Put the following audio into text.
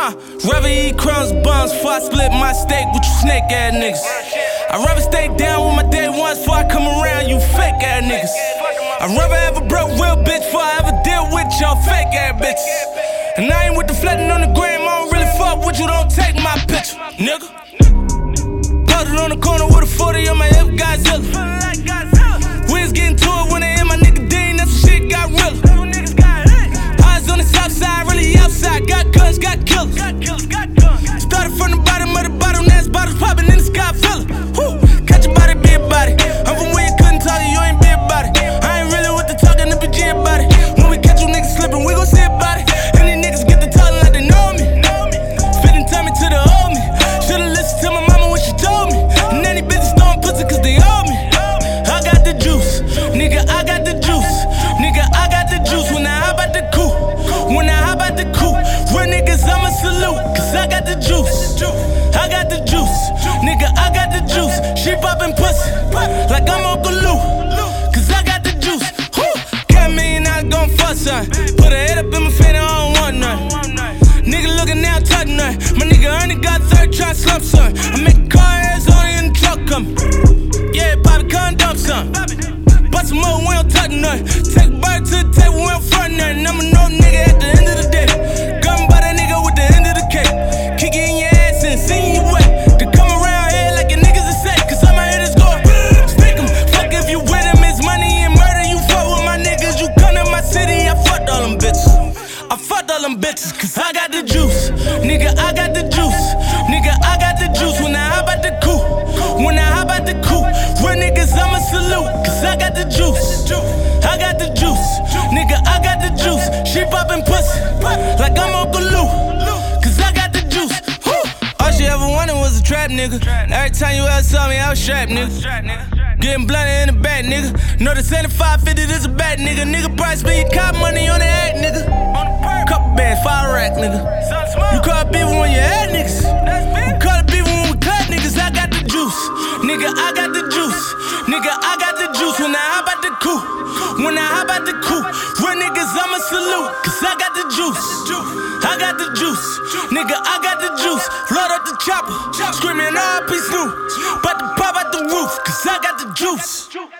Rather eat crumbs, buns, before I split my steak with you snake ass niggas. I'd rather stay down with my day ones before I come around you fake ass niggas. I'd rather have a broke real bitch before I ever deal with y'all fake ass bitches. And I ain't with the flatting on the gram, I don't really fuck with you, don't take my picture, nigga. Posted on the corner with a 40 on my hip, Godzilla. We was getting to it when they hit my nigga Dean, that's when shit got realer. Eyes on the south side, really outside, got guns, got killers. Started from the bottom of the bottle, now it's bottles popping in the sky, fella. Catch your body, be a body. I'm from where you couldn't talk, you ain't be about it. I ain't really with the talking, the BG about it. When we catch you niggas slipping, we gon' see about it. And these niggas get the talking like they know me. Spitting tummy to the old me. Should've listened to my mama when she told me. And then these bitches throwing pussy cause they owe me. I got the juice, nigga, I got the juice. Nigga, I got the juice when I hop out the coupe. When I hop out the coupe, real niggas I'ma salute. Cause I got the juice, I got the juice. Nigga, I got the juice. She poppin' pussy like I'm Uncle Lou. Cause I got the juice. Got me and I gon' fuck son. Put her head up in my face, I don't want none. Nigga looking now, talking none. My nigga Ernie got third, try slump son. I make car ass only in the truck come. Yeah, Bobby condom son. Bust some more, we don't touch none. Take a bite to the table, we don't front nothing. I'm a no nigga at the end of the day. Gun by that nigga with the end of the cake. Kick it in your ass and sing you wet. To come around here like your niggas are safe. Cause all my hitters go stick 'em. Fuck if you with 'em, it's money and murder. You fuck with my niggas, you come to my city. I fucked all them bitches. I fucked all them bitches, cause I got the juice. Nigga, I got the juice. Nigga, I got the juice when I hop out the coupe. When I hop out the coupe, real niggas I'ma salute. Cause I got the juice. I got the juice. Nigga, I got the juice. She poppin' pussy like I'm Uncle Lou. Cause I got the juice. All she ever wanted was a trap nigga. Every time you ever saw me, I was strapped, nigga. Getting blunted in the back, nigga. Know the 7550, this a bad nigga. Nigga probably spend your cop money on the act, nigga. Couple bands, 5 rack, nigga. You call it beefin' when you add niggas. You call it beefin' when we cut niggas. I got the juice. Nigga, I got the juice. Nigga, I got the juice when I hop out the coupe. When I hop out the coupe, real niggas I'ma salute. Cause I got the juice. I got the juice. Nigga, I got the juice. Load up the chopper. Screaming RP Snoop. About to pop out the roof. Cause I got the juice.